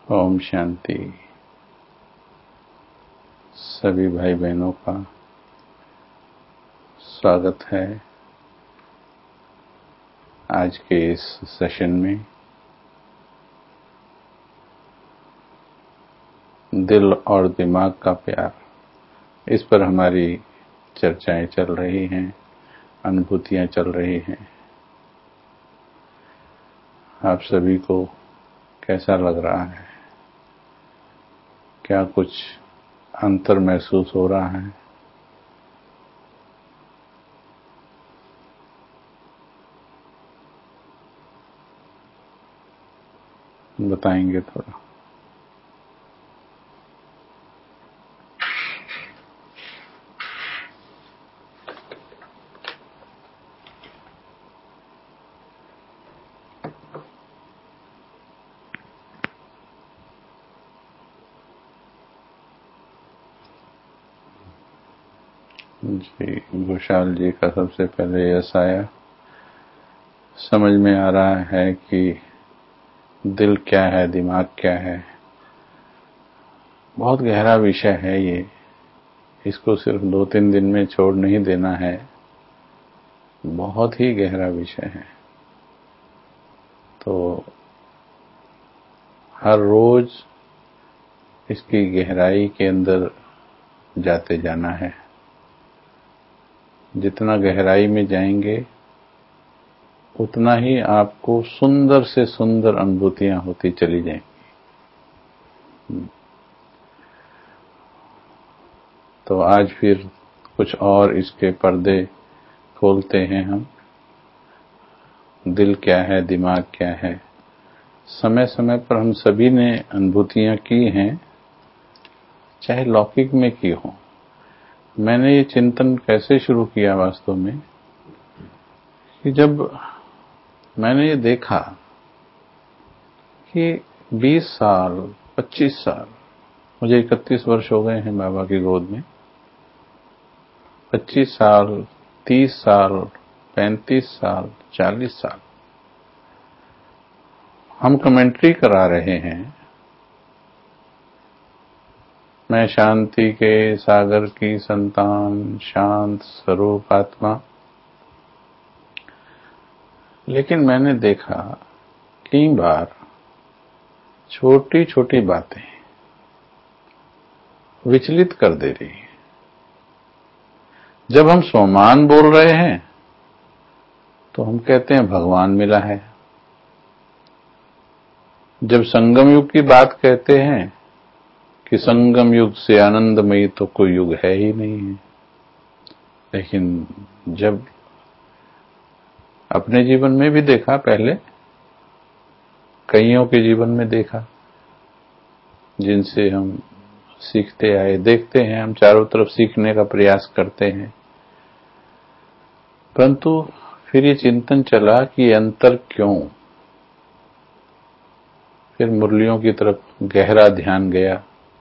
ओम शांति। सभी भाई बहनों का स्वागत है आज के इस सेशन में। दिल और दिमाग का प्यार, इस पर हमारी चर्चाएं चल रही हैं, अनुभूतियां चल रही हैं। आप सभी को कैसा लग रहा है? क्या कुछ अंतर महसूस हो रहा है? बताएंगे थोड़ा। जी, घोषाल जी का सबसे पहले यस आया। समझ में आ रहा है कि दिल क्या है, दिमाग क्या है। बहुत गहरा विषय है ये। इसको सिर्फ 2-3 दिन में छोड़ नहीं देना है। बहुत ही गहरा विषय है। तो हर रोज इसकी गहराई के अंदर जाते जाना है। जितना गहराई में जाएंगे उतना ही आपको सुंदर से सुंदर अनुभूतियां होती चली जाएंगी। तो आज फिर कुछ और इसके पर्दे खोलते हैं हम। दिल क्या है, दिमाग क्या है। समय समय पर हम सभी ने अनुभूतियां की हैं, चाहे लौकिक में की हो। मैंने ये चिंतन कैसे शुरू किया वास्तव में कि जब मैंने ये देखा कि 20 साल, 25 साल, मुझे 31 वर्ष हो गए हैं बाबा की गोद में। 25 साल, 30 साल, 35 साल, 40 साल हम कमेंट्री करा रहे हैं। मैं शांति के सागर की संतान, शांत स्वरूप आत्मा। लेकिन मैंने देखा कई बार छोटी छोटी बातें विचलित कर दे रही हैं। जब हम स्वमान बोल रहे हैं तो हम कहते हैं भगवान मिला है। जब संगम युग की बात कहते हैं कि संगम युग से आनंदमयी तो कोई युग है ही नहीं है। लेकिन जब अपने जीवन में भी देखा, पहले कईयों के जीवन में देखा जिनसे हम सीखते आए, देखते हैं, हम चारों तरफ सीखने का प्रयास करते हैं। परंतु फिर ये चिंतन चला कि अंतर क्यों। फिर मुरलियों की तरफ गहरा ध्यान गया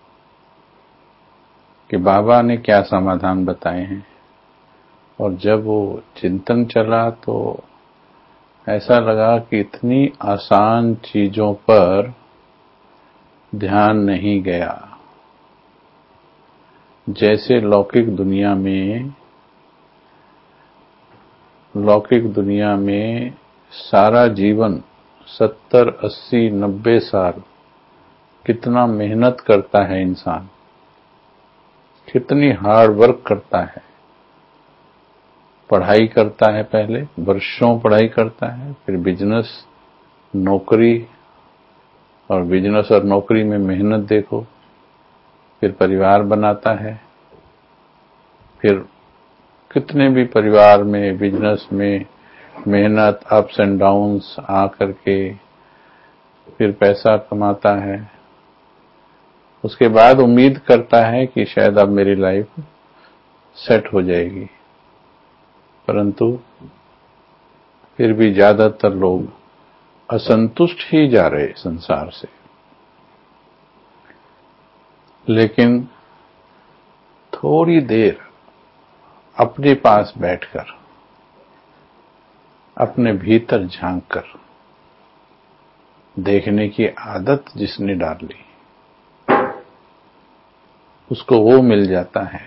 कि बाबा ने क्या समाधान बताए हैं। और जब वो चिंतन चला तो ऐसा लगा कि इतनी आसान चीजों पर ध्यान नहीं गया। जैसे लौकिक दुनिया में सारा जीवन 70, 80, 90 साल कितना मेहनत करता है इंसान, कितनी हार्ड वर्क करता है। पढ़ाई करता है, पहले वर्षों पढ़ाई करता है, फिर बिजनेस, नौकरी, और बिजनेस और नौकरी में मेहनत देखो, फिर परिवार बनाता है, फिर कितने भी परिवार में, बिजनेस में मेहनत, अप्स एंड डाउन्स आ करके फिर पैसा कमाता है। उसके बाद उम्मीद करता है कि शायद अब मेरी लाइफ सेट हो जाएगी। परंतु फिर भी ज्यादातर लोग असंतुष्ट ही जा रहे संसार से। लेकिन थोड़ी देर अपने पास बैठकर, अपने भीतर झांक कर देखने की आदत जिसने डाल ली उसको वो मिल जाता है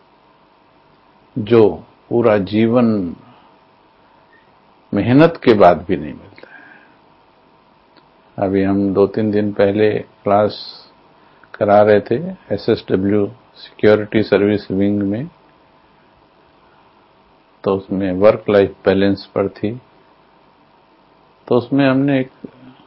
जो पूरा जीवन मेहनत के बाद भी नहीं मिलता है। अभी हम 2-3 दिन पहले क्लास करा रहे थे SSW सिक्योरिटी सर्विस विंग में, तो उसमें वर्क लाइफ बैलेंस पर थी। तो उसमें हमने एक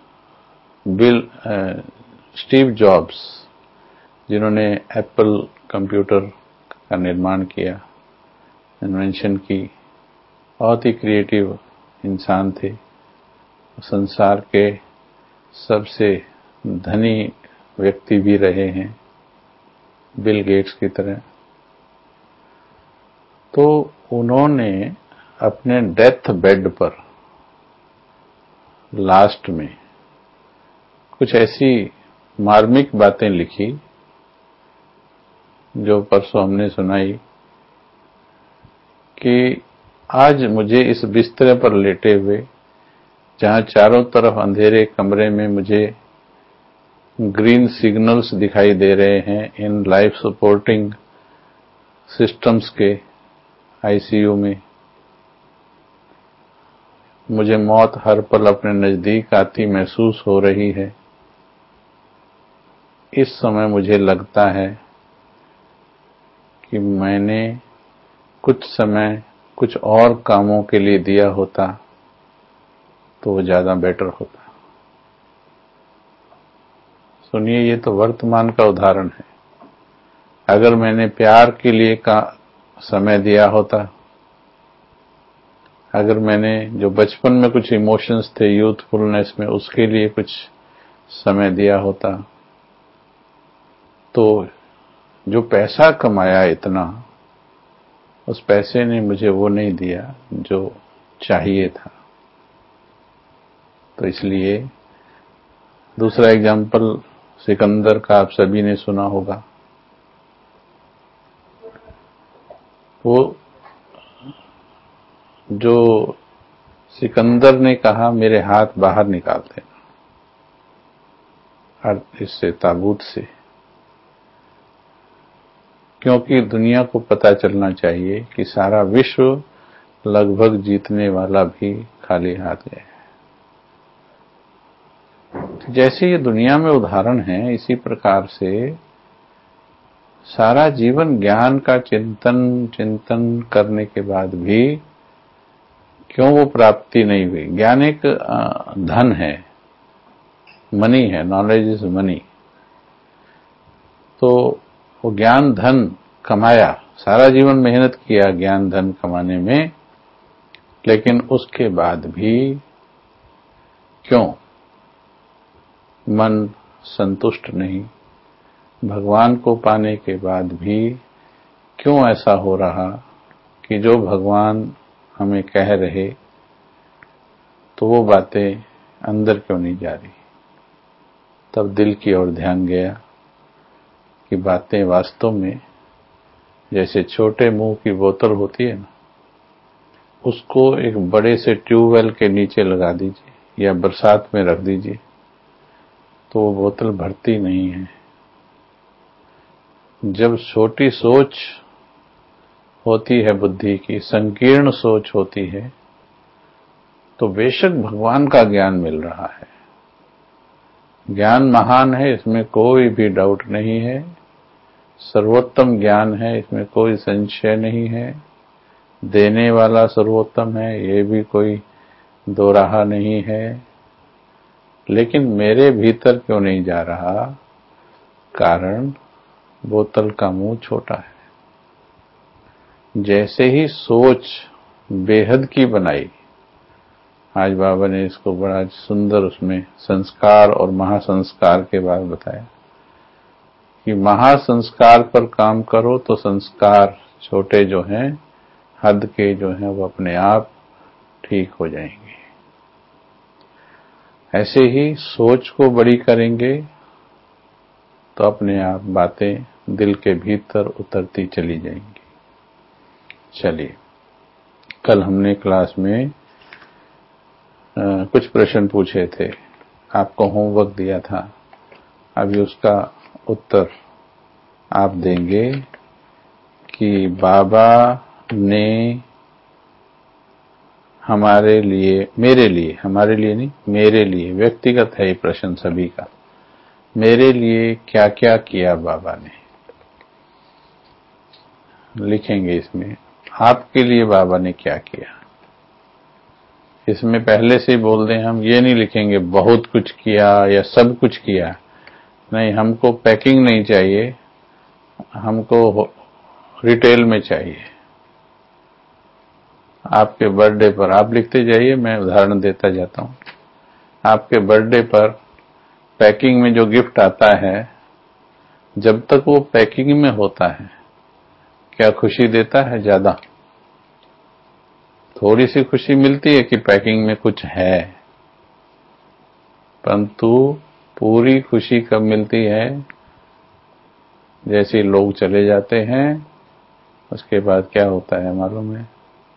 स्टीव जॉब्स, जिन्होंने एप्पल कंप्यूटर का निर्माण किया, इन्वेंशन की, बहुत ही क्रिएटिव इंसान थे, संसार के सबसे धनी व्यक्ति भी रहे हैं बिल गेट्स की तरह। तो उन्होंने अपने डेथ बेड पर लास्ट में कुछ ऐसी मार्मिक बातें लिखी जो परसों हमने सुनाई कि आज मुझे इस बिस्तर पर लेटे हुए, जहां चारों तरफ अंधेरे कमरे में मुझे ग्रीन सिग्नल्स दिखाई दे रहे हैं इन लाइफ सपोर्टिंग सिस्टम्स के आईसीयू में, मुझे मौत हर पल अपने नजदीक आती महसूस हो रही है। इस समय मुझे लगता है कि मैंने कुछ समय कुछ और कामों के लिए दिया होता तो वो ज्यादा बेटर होता। सुनिए, ये तो वर्तमान का उदाहरण है। अगर मैंने प्यार के लिए समय दिया होता, अगर मैंने जो बचपन में कुछ इमोशंस थे यूथफुलनेस में, उसके लिए कुछ समय दिया होता, तो जो पैसा कमाया इतना, उस पैसे ने मुझे वो नहीं दिया जो चाहिए था। तो इसलिए दूसरा एग्जाम्पल सिकंदर का आप सभी ने सुना होगा। वो जो सिकंदर ने कहा मेरे हाथ बाहर निकाल देना इससे ताबूत से, क्योंकि दुनिया को पता चलना चाहिए कि सारा विश्व लगभग जीतने वाला भी खाली हाथ गया है। जैसे ये दुनिया में उदाहरण है, इसी प्रकार से सारा जीवन ज्ञान का चिंतन करने के बाद भी क्यों वो प्राप्ति नहीं हुई। ज्ञान एक धन है, मनी है, नॉलेज इज मनी। तो वो ज्ञान धन कमाया, सारा जीवन मेहनत किया ज्ञान धन कमाने में, लेकिन उसके बाद भी क्यों मन संतुष्ट नहीं। भगवान को पाने के बाद भी क्यों ऐसा हो रहा कि जो भगवान हमें कह रहे तो वो बातें अंदर क्यों नहीं जा रही। तब दिल की ओर ध्यान गया कि बातें वास्तव में जैसे छोटे मुंह की बोतल होती है ना, उसको एक बड़े से ट्यूबवेल के नीचे लगा दीजिए या बरसात में रख दीजिए तो वो बोतल भरती नहीं है। जब छोटी सोच होती है, बुद्धि की संकीर्ण सोच होती है, तो बेशक भगवान का ज्ञान मिल रहा है, ज्ञान महान है, इसमें कोई भी डाउट नहीं है, सर्वोत्तम ज्ञान है, इसमें कोई संशय नहीं है, देने वाला सर्वोत्तम है, ये भी कोई दो राह नहीं है। लेकिन मेरे भीतर क्यों नहीं जा रहा? कारण बोतल का मुंह छोटा है। जैसे ही सोच बेहद की बनाई, आज बाबा ने इसको बड़ा सुंदर उसमें संस्कार और महासंस्कार के बारे में बताया कि महासंस्कार पर काम करो तो संस्कार छोटे जो हैं, हद के जो हैं, वो अपने आप ठीक हो जाएंगे। ऐसे ही सोच को बड़ी करेंगे तो अपने आप बातें दिल के भीतर उतरती चली जाएंगी। चलिए, कल हमने क्लास में कुछ प्रश्न पूछे थे। आपको होमवर्क दिया था, अभी उसका उत्तर आप देंगे कि बाबा ने हमारे लिए, मेरे लिए, हमारे लिए नहीं, मेरे लिए, व्यक्तिगत है ये प्रश्न सभी का, मेरे लिए क्या क्या किया बाबा ने। लिखेंगे इसमें आपके लिए बाबा ने क्या किया। इसमें पहले से ही बोल दें, हम ये नहीं लिखेंगे बहुत कुछ किया या सब कुछ किया, नहीं, हमको पैकिंग नहीं चाहिए, हमको रिटेल में चाहिए। आपके बर्थडे पर आप लिखते जाइए, मैं उदाहरण देता जाता हूं। आपके बर्थडे पर पैकिंग में जो गिफ्ट आता है, जब तक वो पैकिंग में होता है, क्या खुशी देता है ज्यादा? थोड़ी सी खुशी मिलती है कि पैकिंग में कुछ है, परंतु पूरी खुशी कब मिलती है? जैसे लोग चले जाते हैं, उसके बाद क्या होता है मालूम है?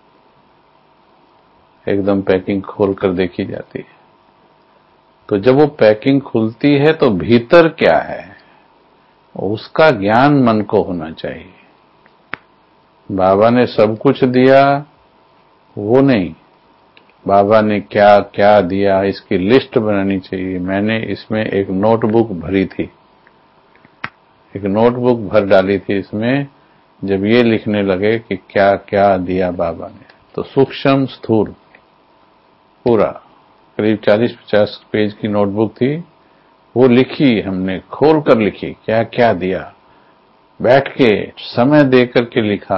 एकदम पैकिंग खोलकर देखी जाती है। तो जब वो पैकिंग खुलती है तो भीतर क्या है, उसका ज्ञान मन को होना चाहिए। बाबा ने सब कुछ दिया वो नहीं, बाबा ने क्या क्या दिया इसकी लिस्ट बनानी चाहिए। मैंने इसमें एक नोटबुक भरी थी, एक नोटबुक भर डाली थी इसमें, जब ये लिखने लगे कि क्या क्या दिया बाबा ने, तो सूक्ष्म स्थूल पूरा करीब 40-50 पेज की नोटबुक थी, वो लिखी, हमने खोल कर लिखी, क्या क्या दिया, बैठ के समय दे करके लिखा।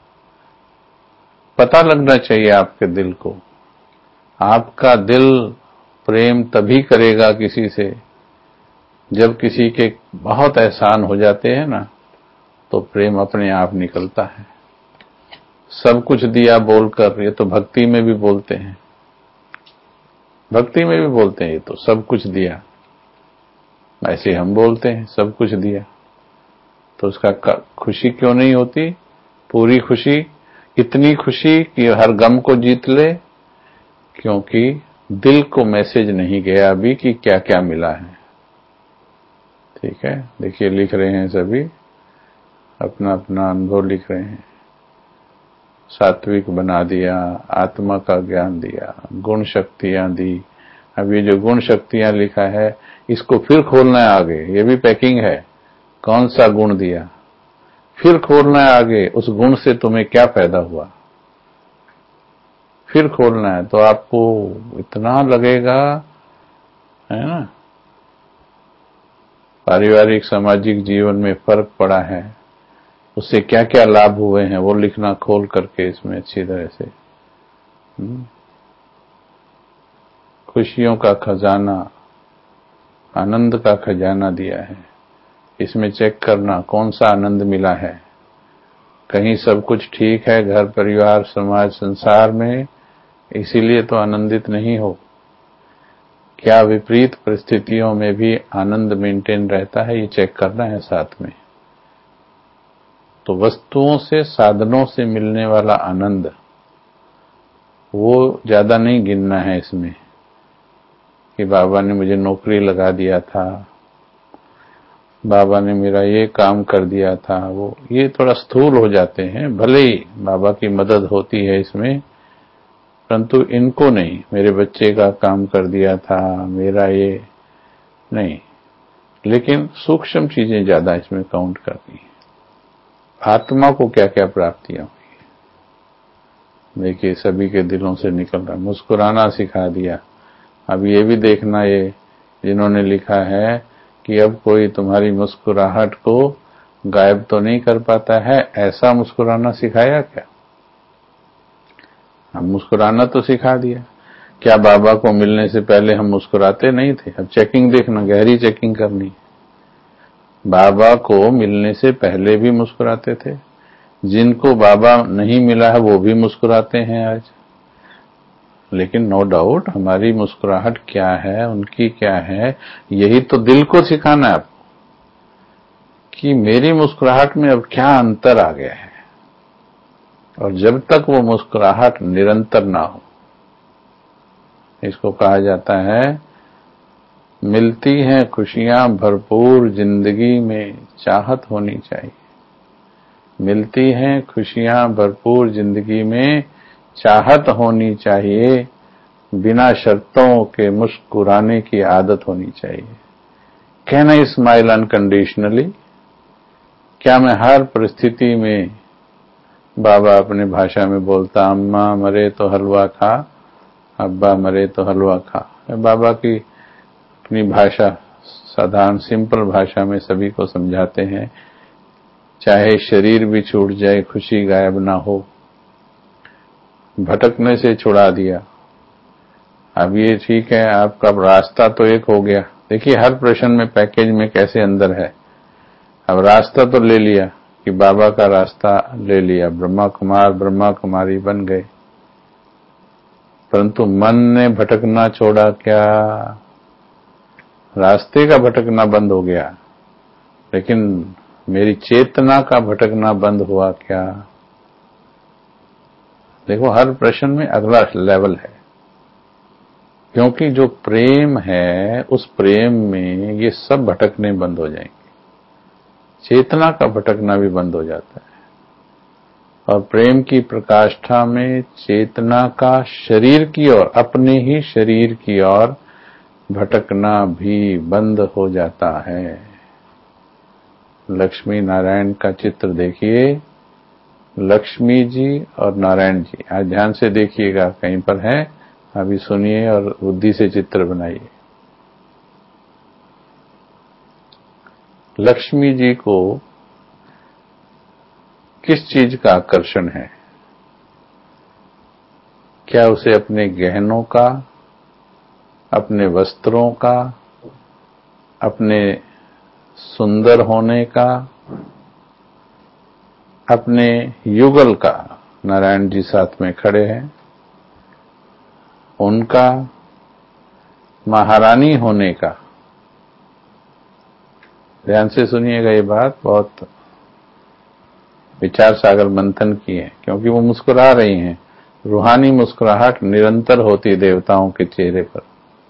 पता लगना चाहिए आपके दिल को। आपका दिल प्रेम तभी करेगा किसी से जब किसी के बहुत एहसान हो जाते हैं ना, तो प्रेम अपने आप निकलता है। सब कुछ दिया बोलकर, ये तो भक्ति में भी बोलते हैं, भक्ति में भी बोलते हैं, ये तो सब कुछ दिया, ऐसे हम बोलते हैं सब कुछ दिया, तो उसका खुशी क्यों नहीं होती? पूरी खुशी, इतनी खुशी कि हर गम को जीत ले, क्योंकि दिल को मैसेज नहीं गया अभी कि क्या क्या मिला है। ठीक है, देखिए लिख रहे हैं सभी, अपना अपना अनुभव लिख रहे हैं। सात्विक बना दिया, आत्मा का ज्ञान दिया, गुण शक्तियां दी। अब ये जो गुण शक्तियां लिखा है, इसको फिर खोलना है आगे, ये भी पैकिंग है। कौन सा गुण दिया, फिर खोलना है आगे, उस गुण से तुम्हें क्या फायदा हुआ, फिर खोलना है। तो आपको इतना लगेगा, है ना, पारिवारिक सामाजिक जीवन में फर्क पड़ा है, उससे क्या क्या लाभ हुए हैं, वो लिखना खोल करके इसमें अच्छी तरह से। खुशियों का खजाना, आनंद का खजाना दिया है, इसमें चेक करना कौन सा आनंद मिला है। कहीं सब कुछ ठीक है घर परिवार समाज संसार में, इसीलिए तो आनंदित नहीं हो। क्या विपरीत परिस्थितियों में भी आनंद मेंटेन रहता है, ये चेक करना है साथ में। तो वस्तुओं से, साधनों से मिलने वाला आनंद, वो ज्यादा नहीं गिनना है इसमें कि बाबा ने मुझे नौकरी लगा दिया था, बाबा ने मेरा ये काम कर दिया था, वो ये थोड़ा स्थूल हो जाते हैं। भले ही बाबा की मदद होती है इसमें, परंतु इनको नहीं, मेरे बच्चे का काम कर दिया था, मेरा ये नहीं, लेकिन सूक्ष्म चीजें ज्यादा इसमें काउंट करती हैं। आत्मा को क्या क्या प्राप्तियां हुई, देखिए सभी के दिलों से निकल रहा। मुस्कुराना सिखा दिया। अब ये भी देखना, ये जिन्होंने लिखा है कि अब कोई तुम्हारी मुस्कुराहट को गायब तो नहीं कर पाता है, ऐसा मुस्कुराना सिखाया क्या? हम मुस्कुराना तो सिखा दिया। क्या बाबा को मिलने से पहले हम मुस्कुराते नहीं थे? अब चेकिंग देखना, गहरी चेकिंग करनी। बाबा को मिलने से पहले भी मुस्कुराते थे, जिनको बाबा नहीं मिला है वो भी मुस्कुराते हैं आज। लेकिन नो डाउट हमारी मुस्कुराहट क्या है, उनकी क्या है, यही तो दिल को सिखाना है आपको कि मेरी मुस्कुराहट में अब क्या अंतर आ गया है। और जब तक वो मुस्कुराहट निरंतर ना हो, इसको कहा जाता है मिलती हैं खुशियां भरपूर जिंदगी में, चाहत होनी चाहिए। मिलती हैं खुशियां भरपूर जिंदगी में, चाहत होनी चाहिए। बिना शर्तों के मुस्कुराने की आदत होनी चाहिए। Can I smile unconditionally? क्या मैं हर परिस्थिति में, बाबा अपने भाषा में बोलता, अम्मा मरे तो हलवा खा, अब्बा मरे तो हलवा खा। बाबा की अपनी भाषा, साधारण सिंपल भाषा में सभी को समझाते हैं। चाहे शरीर भी छूट जाए, खुशी गायब ना हो। भटकने से छुड़ा दिया। अब ये ठीक है, आपका रास्ता तो एक हो गया। देखिए हर प्रश्न में पैकेज में कैसे अंदर है। अब रास्ता तो ले लिया कि बाबा का रास्ता ले लिया, ब्रह्मा कुमार ब्रह्मा कुमारी बन गए, परंतु मन ने भटकना छोड़ा क्या? रास्ते का भटकना बंद हो गया, लेकिन मेरी चेतना का भटकना बंद हुआ क्या? देखो हर प्रश्न में अगला लेवल है, क्योंकि जो प्रेम है उस प्रेम में ये सब भटकने बंद हो जाएंगे। चेतना का भटकना भी बंद हो जाता है, और प्रेम की प्रकाष्ठा में चेतना का शरीर की ओर, अपने ही शरीर की ओर भटकना भी बंद हो जाता है। लक्ष्मी नारायण का चित्र देखिए, लक्ष्मी जी और नारायण जी। आज ध्यान से देखिएगा, कहीं पर है, अभी सुनिए और बुद्धि से चित्र बनाइए। लक्ष्मी जी को किस चीज का आकर्षण है? क्या उसे अपने गहनों का, अपने वस्त्रों का, अपने सुंदर होने का, अपने युगल का, नारायण जी साथ में खड़े हैं, उनका महारानी होने का? ध्यान से सुनिएगा, ये बात बहुत विचार सागर मंथन की है, क्योंकि वो मुस्कुरा रही हैं। रूहानी मुस्कुराहट निरंतर होती देवताओं के चेहरे पर।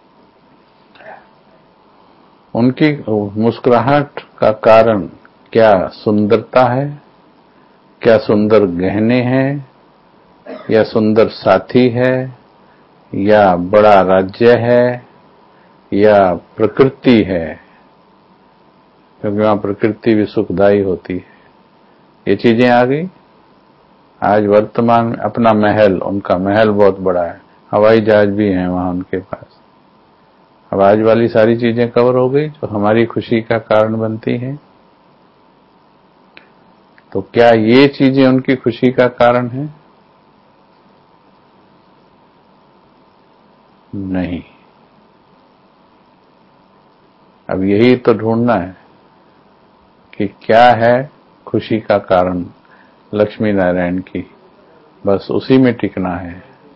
उनकी मुस्कुराहट का कारण क्या सुंदरता है? क्या सुंदर गहने हैं, या सुंदर साथी है, या बड़ा राज्य है, या प्रकृति है? क्योंकि वहां प्रकृति भी सुखदायी होती है। ये चीजें आ गई। आज वर्तमान में अपना महल, उनका महल बहुत बड़ा है, हवाई जहाज भी है वहां उनके पास। अब आज वाली सारी चीजें कवर हो गई जो हमारी खुशी का कारण बनती हैं। तो क्या ये चीजें उनकी खुशी का कारण है? नहीं। अब यही तो ढूंढना है कि क्या है खुशी का कारण लक्ष्मी नारायण की, बस उसी में टिकना है।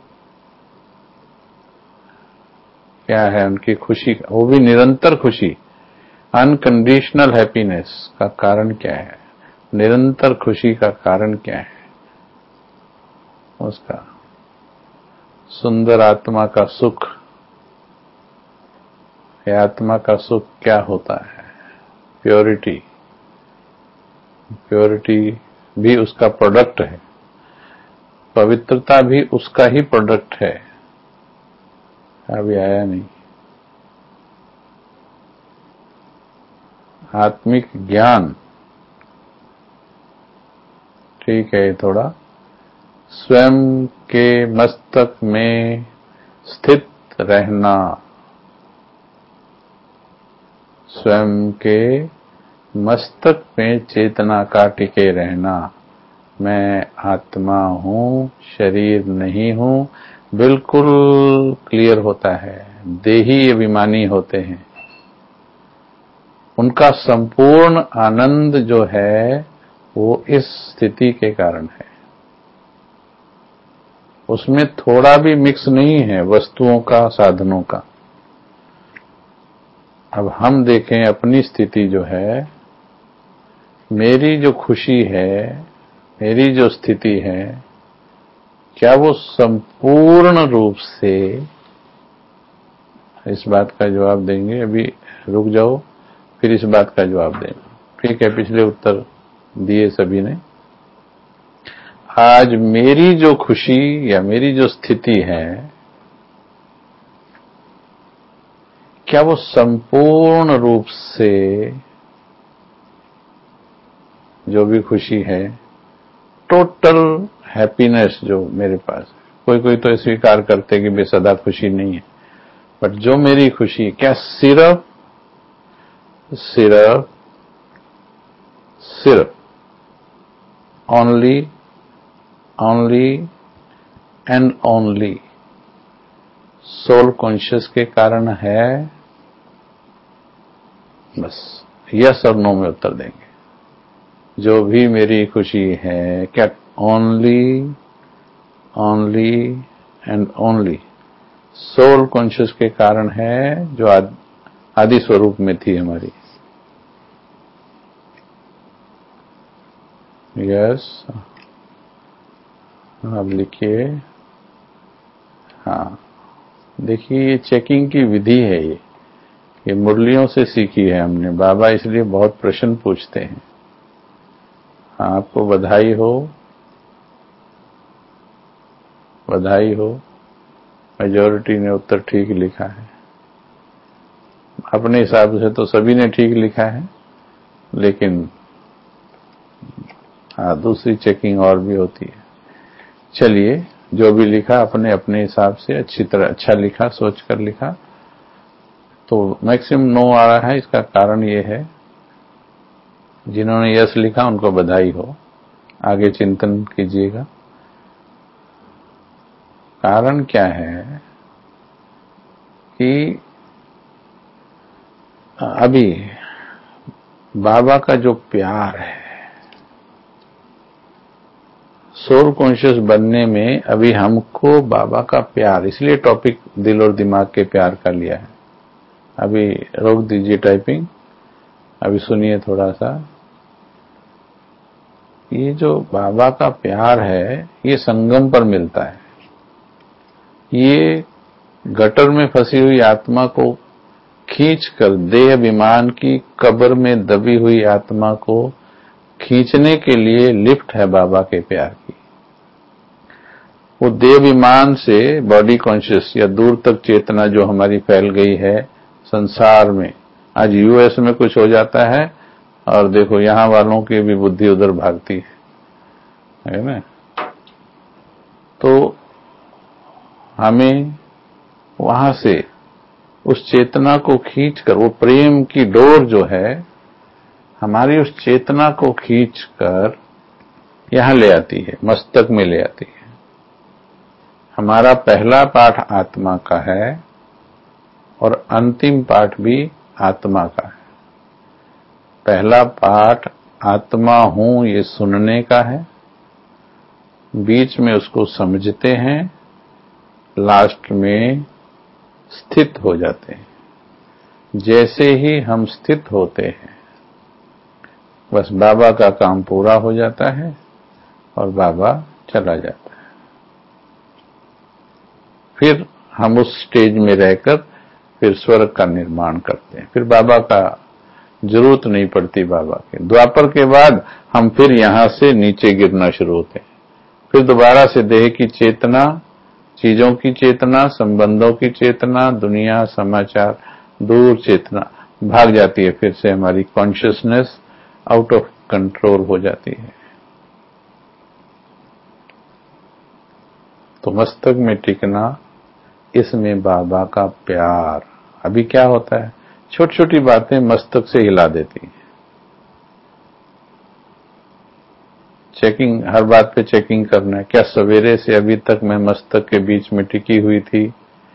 क्या है उनकी खुशी, वो भी निरंतर खुशी, अनकंडीशनल हैप्पीनेस का कारण क्या है? निरंतर खुशी का कारण क्या है? उसका सुंदर आत्मा का सुख। ये आत्मा का सुख क्या होता है? प्योरिटी। प्योरिटी भी उसका प्रोडक्ट है, पवित्रता भी उसका ही प्रोडक्ट है। अभी आया नहीं। आत्मिक ज्ञान, ठीक है, थोड़ा स्वयं के मस्तक में स्थित रहना, स्वयं के मस्तक में चेतना का टिके रहना। मैं आत्मा हूं, शरीर नहीं हूं, बिल्कुल क्लियर होता है। देही अभिमानी होते हैं, उनका संपूर्ण आनंद जो है वो इस स्थिति के कारण है। उसमें थोड़ा भी मिक्स नहीं है वस्तुओं का, साधनों का। अब हम देखें अपनी स्थिति जो है, मेरी जो खुशी है, मेरी जो स्थिति है, क्या वो संपूर्ण रूप से इस बात का जवाब देंगे, अभी रुक जाओ, फिर इस बात का जवाब देंगे। ठीक है, पिछले उत्तर दिए सभी ने। आज मेरी जो खुशी या मेरी जो स्थिति है, क्या वो संपूर्ण रूप से जो भी खुशी है, टोटल हैप्पीनेस जो मेरे पास है, कोई कोई तो स्वीकार करते कि बेसदा खुशी नहीं है, बट जो मेरी खुशी, क्या सिर्फ सिर्फ सिर्फ only only and only soul conscious के कारण है? बस यस और नो में उत्तर देंगे। जो भी मेरी खुशी है, क्या only only and only soul conscious के कारण है, जो आदि स्वरूप में थी हमारी? यस, अब लिखिए। हाँ, देखिए ये चेकिंग की विधि है, ये मुरलियों से सीखी है हमने। बाबा इसलिए बहुत प्रश्न पूछते हैं। हाँ, आपको बधाई हो, बधाई हो, मेजॉरिटी ने उत्तर ठीक लिखा है। अपने हिसाब से तो सभी ने ठीक लिखा है, लेकिन हाँ, दूसरी चेकिंग और भी होती है। चलिए, जो भी लिखा अपने अपने हिसाब से अच्छी तरह अच्छा लिखा, सोच कर लिखा, तो मैक्सिमम नो आ रहा है। इसका कारण ये है, जिन्होंने यस लिखा उनको बधाई हो, आगे चिंतन कीजिएगा। कारण क्या है कि अभी बाबा का जो प्यार है, सोल कॉन्शियस बनने में अभी हमको बाबा का प्यार, इसलिए टॉपिक दिल और दिमाग के प्यार का लिया है। अभी रोक दीजिए टाइपिंग, अभी सुनिए थोड़ा सा। ये जो बाबा का प्यार है, ये संगम पर मिलता है। ये गटर में फंसी हुई आत्मा को खींचकर, देह विमान की कब्र में दबी हुई आत्मा को खींचने के लिए लिफ्ट है बाबा के प्यार की। वो देह विमान से बॉडी कॉन्शियस या दूर तक चेतना जो हमारी फैल गई है संसार में, आज यूएस में कुछ हो जाता है और देखो यहां वालों की भी बुद्धि उधर भागती है ना। तो हमें वहां से उस चेतना को खींचकर, वो प्रेम की डोर जो है हमारी उस चेतना को खींचकर यहां ले आती है, मस्तक में ले आती है। हमारा पहला पाठ आत्मा का है और अंतिम पाठ भी आत्मा का है। पहला पाठ आत्मा हूं ये सुनने का है, बीच में उसको समझते हैं, लास्ट में स्थित हो जाते हैं। जैसे ही हम स्थित होते हैं, बस बाबा का काम पूरा हो जाता है और बाबा चला जाता है। फिर हम उस स्टेज में रहकर फिर स्वर्ग का निर्माण करते हैं। फिर बाबा का जरूरत नहीं पड़ती बाबा के। द्वापर के बाद हम फिर यहां से नीचे गिरना शुरू होते हैं। फिर दोबारा से देह की चेतना, चीजों की चेतना, संबंधों की चेतना, दुनिया, समाचार, दूर चेतना भाग जाती है। फिर से हमारी कॉन्शियसनेस आउट ऑफ कंट्रोल हो जाती है। तो मस्तक में टिकना, इसमें बाबा का प्यार। अभी क्या होता है, छोटी छोटी बातें मस्तक से हिला देती हैं। चेकिंग, हर बात पे चेकिंग करना है। क्या सवेरे से अभी तक मैं मस्तक के बीच में टिकी हुई थी,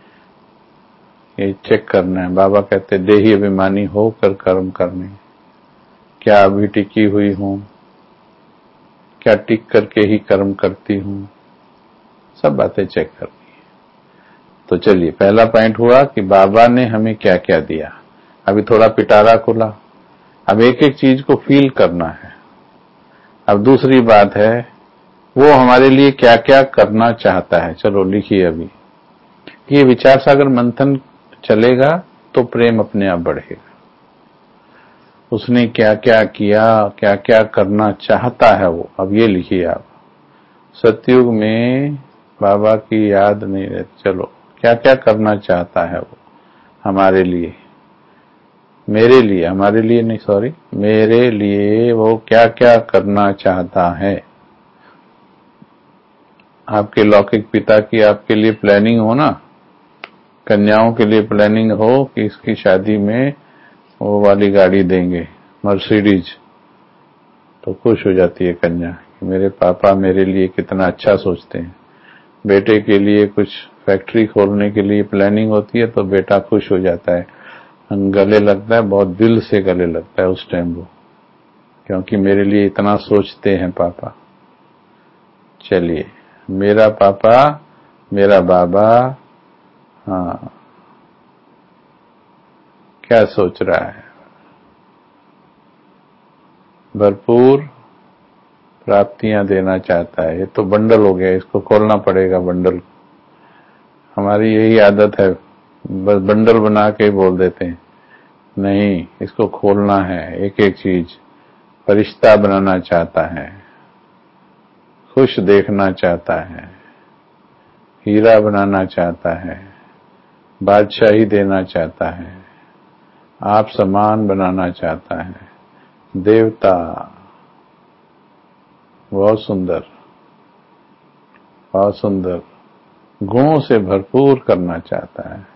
ये चेक करना है। बाबा कहते देही अभिमानी होकर कर्म करने, क्या अभी टिकी हुई हूं, क्या टिक करके ही कर्म करती हूं, सब बातें चेक करनी है। तो चलिए, पहला पॉइंट हुआ कि बाबा ने हमें क्या क्या दिया। अभी थोड़ा पिटारा खुला, अब एक एक चीज को फील करना है। अब दूसरी बात है, वो हमारे लिए क्या क्या करना चाहता है। चलो लिखिए। अभी ये विचार सागर मंथन चलेगा तो प्रेम अपने आप बढ़ेगा। उसने क्या क्या किया, क्या क्या करना चाहता है वो, अब ये लिखिए आप। सतयुग में बाबा की याद नहीं रहती, चलो क्या क्या करना चाहता है वो हमारे लिए, मेरे लिए, हमारे लिए नहीं, सॉरी, मेरे लिए वो क्या क्या करना चाहता है। आपके लौकिक पिता की आपके लिए प्लानिंग हो ना, कन्याओं के लिए प्लानिंग हो कि इसकी शादी में वो वाली गाड़ी देंगे, मर्सिडीज, तो खुश हो जाती है कन्या कि मेरे पापा मेरे लिए कितना अच्छा सोचते हैं। बेटे के लिए कुछ फैक्ट्री खोलने के लिए प्लानिंग होती है तो बेटा खुश हो जाता है, गले लगता है, बहुत दिल से गले लगता है उस टाइम वो, क्योंकि मेरे लिए इतना सोचते हैं पापा। चलिए, मेरा पापा, मेरा बाबा, हाँ, क्या सोच रहा है? भरपूर प्राप्तियां देना चाहता है। ये तो बंडल हो गया, इसको खोलना पड़ेगा बंडल। हमारी यही आदत है, बस बंडल बना के बोल देते हैं, नहीं, इसको खोलना है, एक एक चीज। फरिश्ता बनाना चाहता है, खुश देखना चाहता है, हीरा बनाना चाहता है, बादशाही देना चाहता है, आप समान बनाना चाहता है, देवता, बहुत सुंदर, बहुत सुंदर, गुणों से भरपूर करना चाहता है,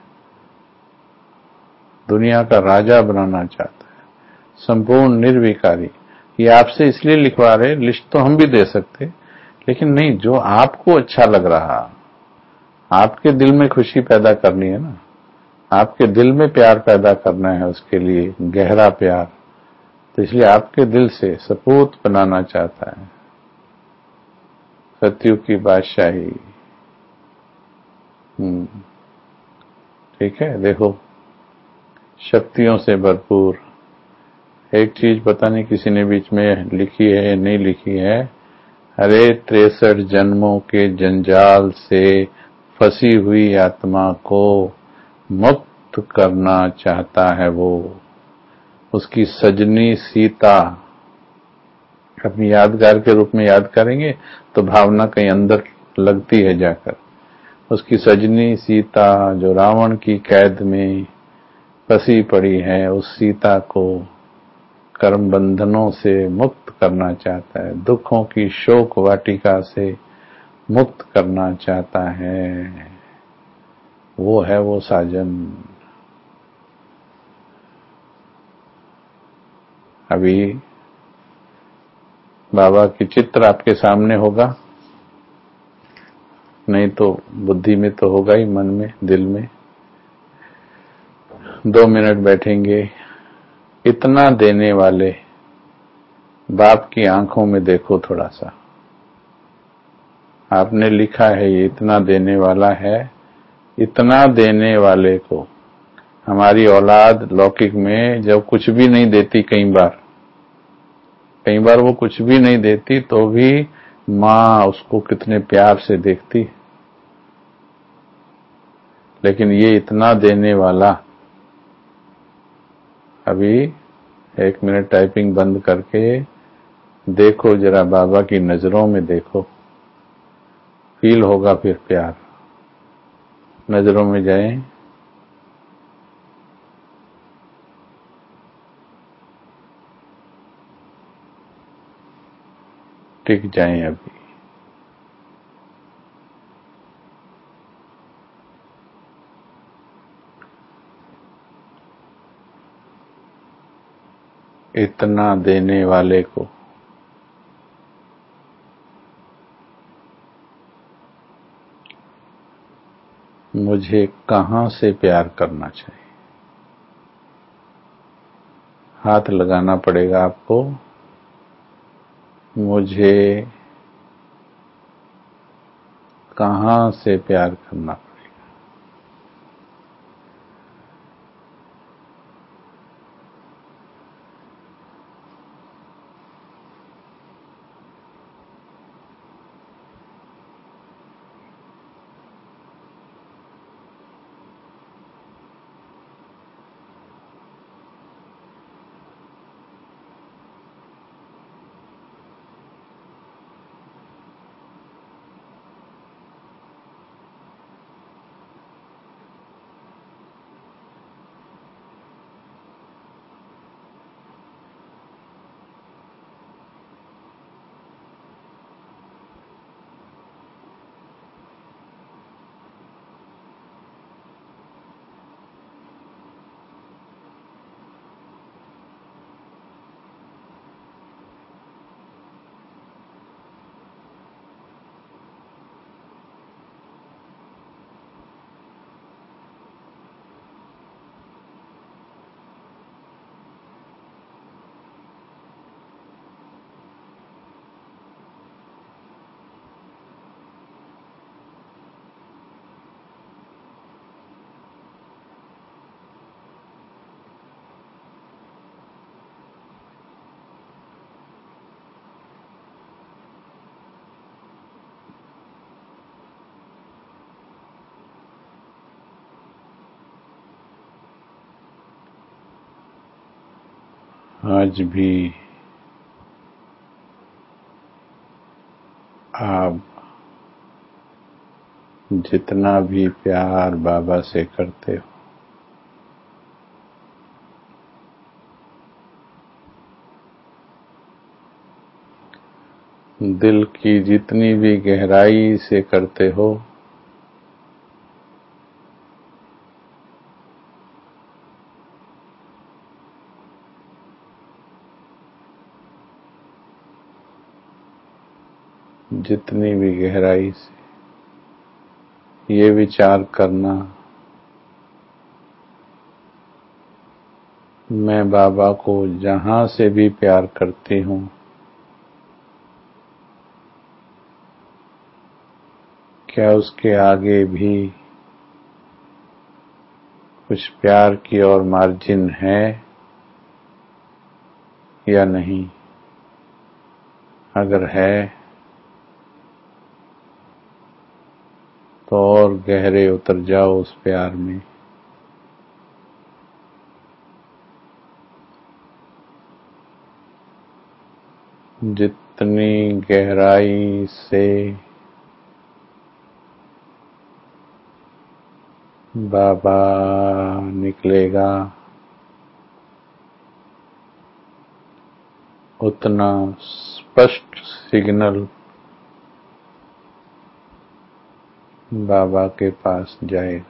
दुनिया का राजा बनाना चाहता है, संपूर्ण निर्विकारी। ये आपसे इसलिए लिखवा रहे, लिस्ट तो हम भी दे सकते, लेकिन नहीं, जो आपको अच्छा लग रहा, आपके दिल में खुशी पैदा करनी है ना, आपके दिल में प्यार पैदा करना है, उसके लिए गहरा प्यार, तो इसलिए आपके दिल से सपूत बनाना चाहता है, सतयुग की बादशाही। ठीक है, देखो, शक्तियों से भरपूर। एक चीज पता नहीं किसी ने बीच में लिखी है या नहीं लिखी है, अरे 63 जन्मों के जंजाल से फंसी हुई आत्मा को मुक्त करना चाहता है वो। उसकी सजनी सीता, अपनी यादगार के रूप में याद करेंगे तो भावना कहीं अंदर लगती है जाकर। उसकी सजनी सीता जो रावण की कैद में फंसी पड़ी है, उस सीता को कर्म बंधनों से मुक्त करना चाहता है, दुखों की शोक वाटिका से मुक्त करना चाहता है। वो है वो साजन। अभी बाबा की चित्र आपके सामने होगा, नहीं तो बुद्धि में तो होगा ही, मन में, दिल में। 2 मिनट बैठेंगे, इतना देने वाले बाप की आंखों में देखो थोड़ा सा। आपने लिखा है ये इतना देने वाला है, इतना देने वाले को। हमारी औलाद लौकिक में जब कुछ भी नहीं देती, कई बार वो कुछ भी नहीं देती तो भी माँ उसको कितने प्यार से देखती, लेकिन ये इतना देने वाला। अभी 1 मिनट टाइपिंग बंद करके देखो जरा, बाबा की नजरों में देखो, फील होगा फिर प्यार। नजरों में जाएं, टिक जाएं अभी। इतना देने वाले को मुझे कहां से प्यार करना चाहिए? हाथ लगाना पड़ेगा आपको। मुझे कहां से प्यार करना पड़ेगा? आज भी आप जितना भी प्यार बाबा से करते हो, दिल की जितनी भी गहराई से करते हो, जितनी भी गहराई से ये विचार करना, मैं बाबा को जहां से भी प्यार करती हूँ, क्या उसके आगे भी कुछ प्यार की और मार्जिन है या नहीं? अगर है तो और गहरे उतर जाओ उस प्यार में। जितनी गहराई से बाबा निकलेगा, उतना स्पष्ट सिग्नल बाबा के पास जाएगा।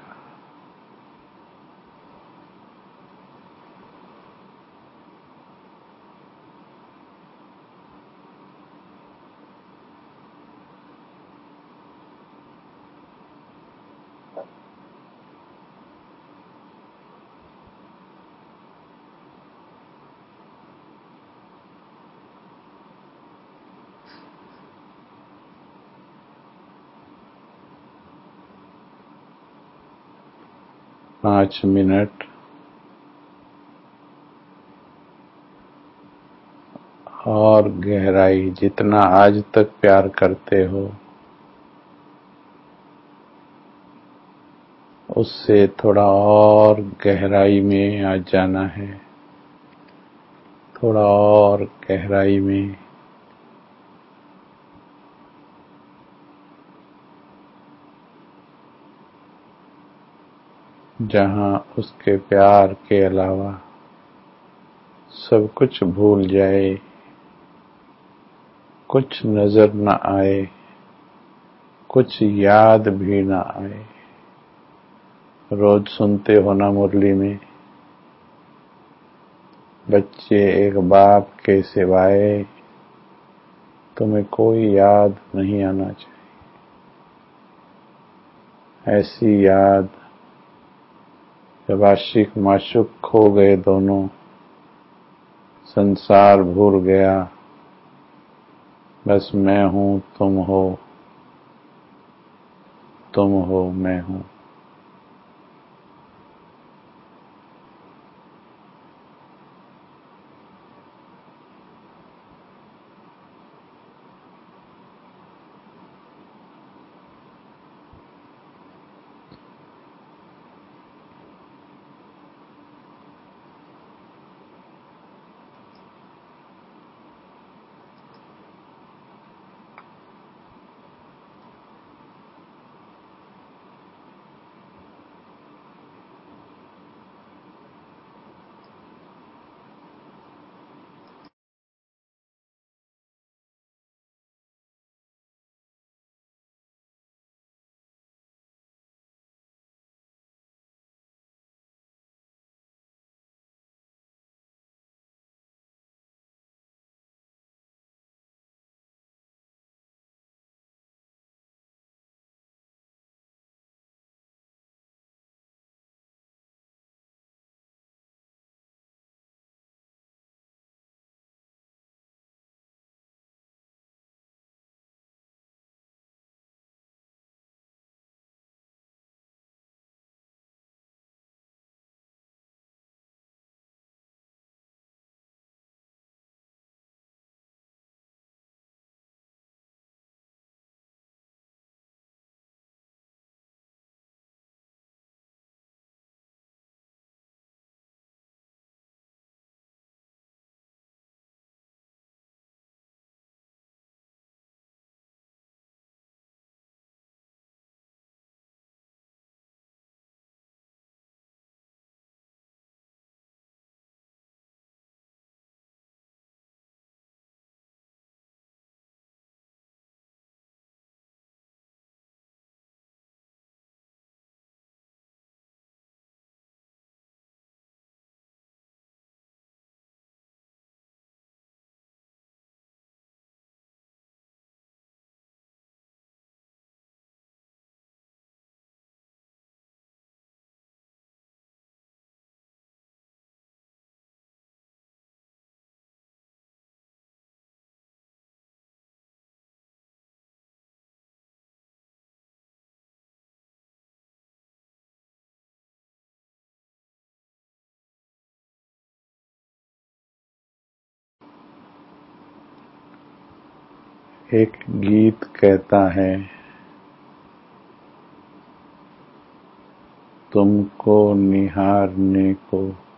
पाँच मिनट और गहराई, जितना आज तक प्यार करते हो उससे थोड़ा और गहराई में आ जाना है, थोड़ा और गहराई में। जहां उसके प्यार के अलावा सब कुछ भूल जाए, कुछ नजर न आए, कुछ याद भी न आए। रोज सुनते हो ना मुरली में, बच्चे एक बाप के सिवाय तुम्हें कोई याद नहीं आना चाहिए। ऐसी याद जब आशिक माशूक खो गए दोनों, संसार भूल गया, बस मैं हूँ तुम हो, तुम हो मैं हूँ। एक गीत कहता है, तुमको निहारने को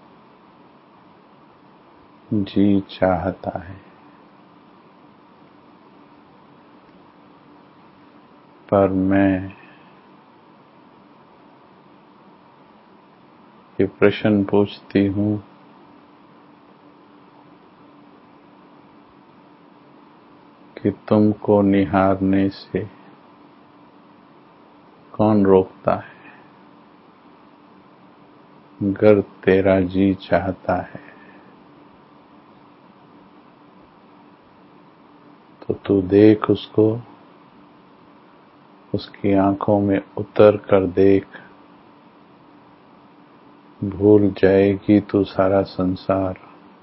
जी चाहता है, पर मैं ये प्रश्न पूछती हूँ कि तुमको निहारने से कौन रोकता है? अगर तेरा जी चाहता है तो तू देख उसको, उसकी आंखों में उतर कर देख, भूल जाएगी तू सारा संसार।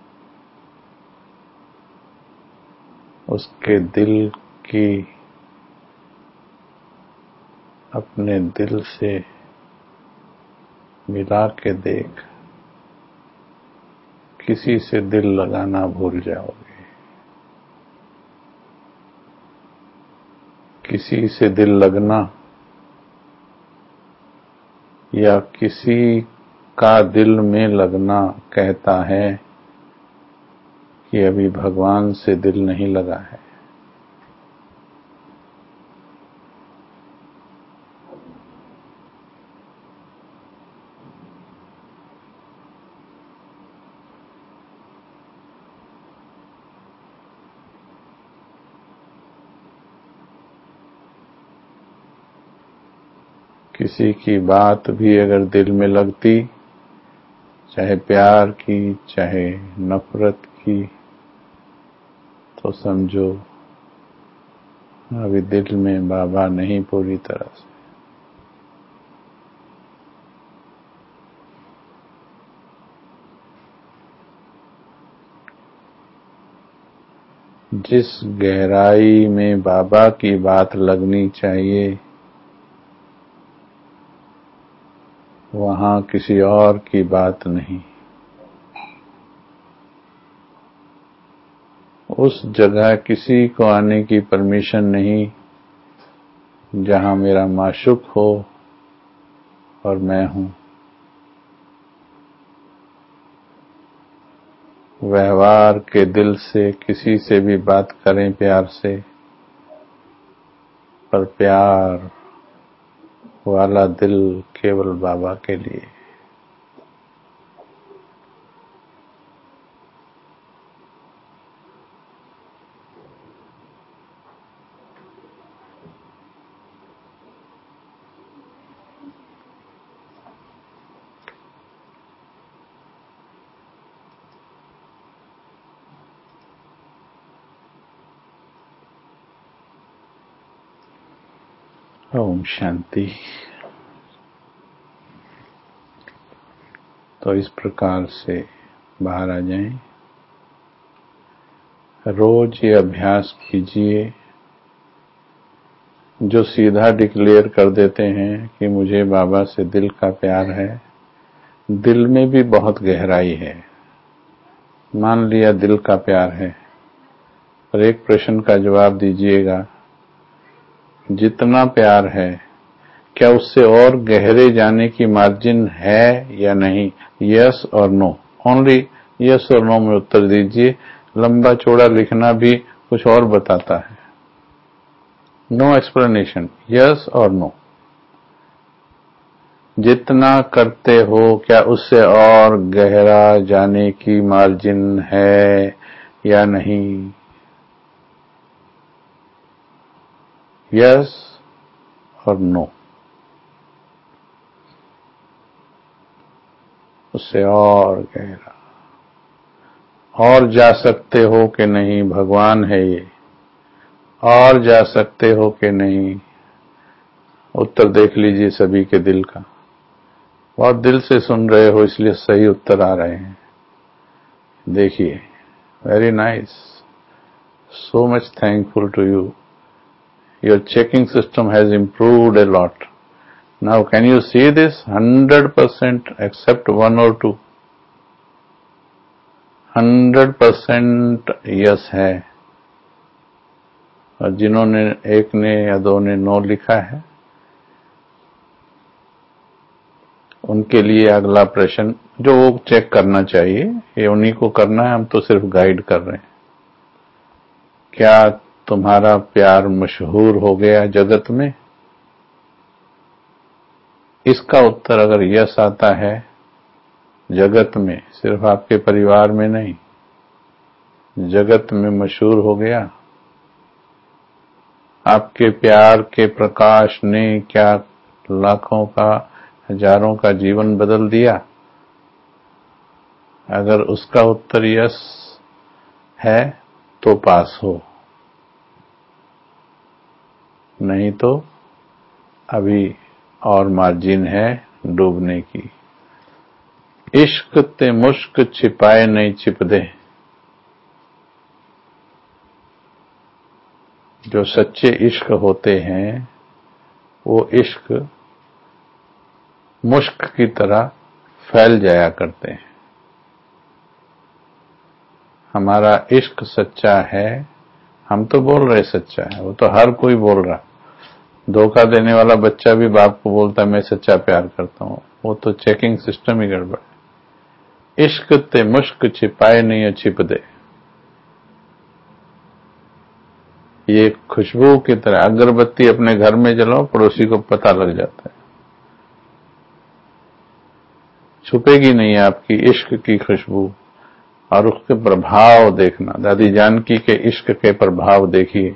उसके दिल की अपने दिल से मिला के देख, किसी से दिल लगाना भूल जाओगे। किसी से दिल लगना या किसी का दिल में लगना कहता है कि अभी भगवान से दिल नहीं लगा है। किसी की बात भी अगर दिल में लगती, चाहे प्यार की चाहे नफरत की, तो समझो अभी दिल में बाबा नहीं पूरी तरह से। जिस गहराई में बाबा की बात लगनी चाहिए, वहां किसी और की बात नहीं। उस जगह किसी को आने की परमिशन नहीं जहां मेरा माशूक हो और मैं हूं। व्यवहार के दिल से किसी से भी बात करें प्यार से, पर प्यार वाला दिल केवल बाबा के लिए। ओम शांति। तो इस प्रकार से बाहर आ जाएं। रोज ये अभ्यास कीजिए। जो सीधा डिक्लेयर कर देते हैं कि मुझे बाबा से दिल का प्यार है, दिल में भी बहुत गहराई है। मान लिया दिल का प्यार है, पर एक प्रश्न का जवाब दीजिएगा, जितना प्यार है क्या उससे और गहरे जाने की मार्जिन है या नहीं? यस और नो, ओनली यस और नो में उत्तर दीजिए। लंबा चौड़ा लिखना भी कुछ और बताता है। नो एक्सप्लेनेशन, यस और नो। जितना करते हो क्या उससे और गहरा जाने की मार्जिन है या नहीं? यस और नो। उससे और गहरा और जा सकते हो कि नहीं? भगवान है ये। और जा सकते हो कि नहीं? उत्तर देख लीजिए सभी के दिल का। बहुत दिल से सुन रहे हो इसलिए सही उत्तर आ रहे हैं। देखिए, very nice, so much thankful to you. Your checking system has improved a lot. Now can you see this? 100% except 1 और 2। 100% यस है और जिन्होंने एक ने या दो ने नो लिखा है, उनके लिए अगला प्रश्न जो वो चेक करना चाहिए, ये उन्हीं को करना है, हम तो सिर्फ गाइड कर रहे हैं। क्या तुम्हारा प्यार मशहूर हो गया जगत में? इसका उत्तर अगर यस आता है, जगत में, सिर्फ आपके परिवार में नहीं, जगत में मशहूर हो गया, आपके प्यार के प्रकाश ने क्या लाखों का, हजारों का जीवन बदल दिया? अगर उसका उत्तर यस है तो पास हो, नहीं तो अभी और मार्जिन है डूबने की। इश्क ते मुश्क छिपाए नहीं छिपदे। जो सच्चे इश्क होते हैं वो इश्क मुश्क की तरह फैल जाया करते हैं। हमारा इश्क सच्चा है, हम तो बोल रहे सच्चा है, वो तो हर कोई बोल रहा। धोखा देने वाला बच्चा भी बाप को बोलता मैं सच्चा प्यार करता हूं, वो तो चेकिंग सिस्टम ही गड़बड़ है। इश्क ते मुश्क छिपाए नहीं छिप दे। ये खुशबू की तरह, अगरबत्ती अपने घर में जलाओ, पड़ोसी को पता लग जाता है, छुपेगी नहीं आपकी इश्क की खुशबू। और उसके प्रभाव देखना, दादी जानकी के इश्क के प्रभाव देखिए।